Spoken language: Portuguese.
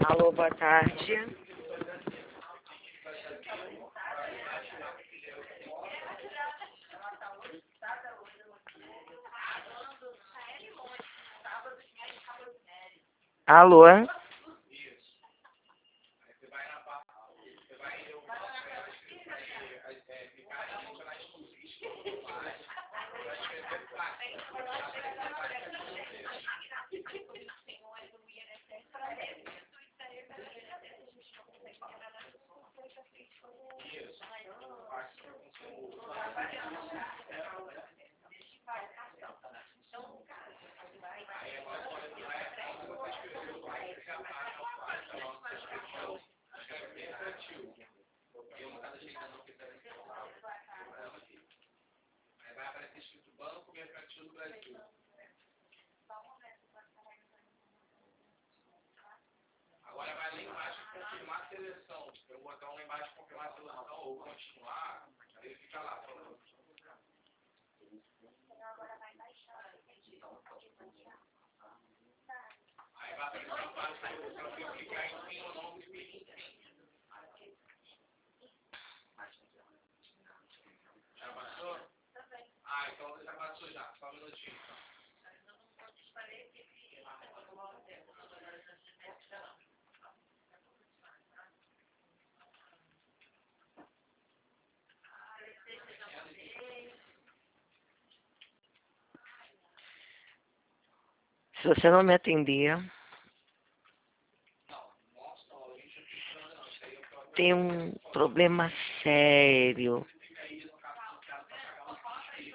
Alô, boa tarde. Alô? Agora vai lá embaixo confirmar a seleção. Eu vou botar lá embaixo confirmar a seleção ou continuar, aí ele fica lá falando. Aí vai aparecer uma página que eu tenho que clicar em sim ou não do speaking. Já passou? Ah, então já passou já. Só um minutinho. Se você não me atender, tem um problema sério.